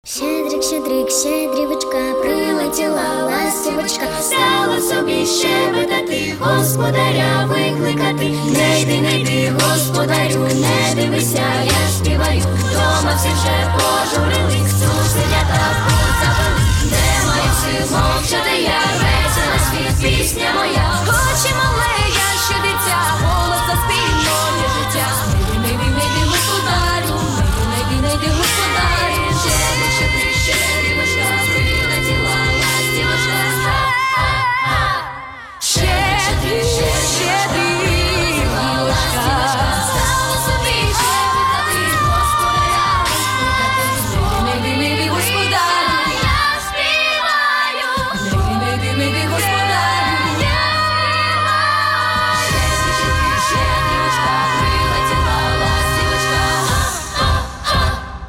Щедрик, щедрик, щедрівочка, прилетіла ластівочка, стала собі щебетати, господаря викликати. Не йди, господарю, не дивися, я співаю, дома всі вже пожурили.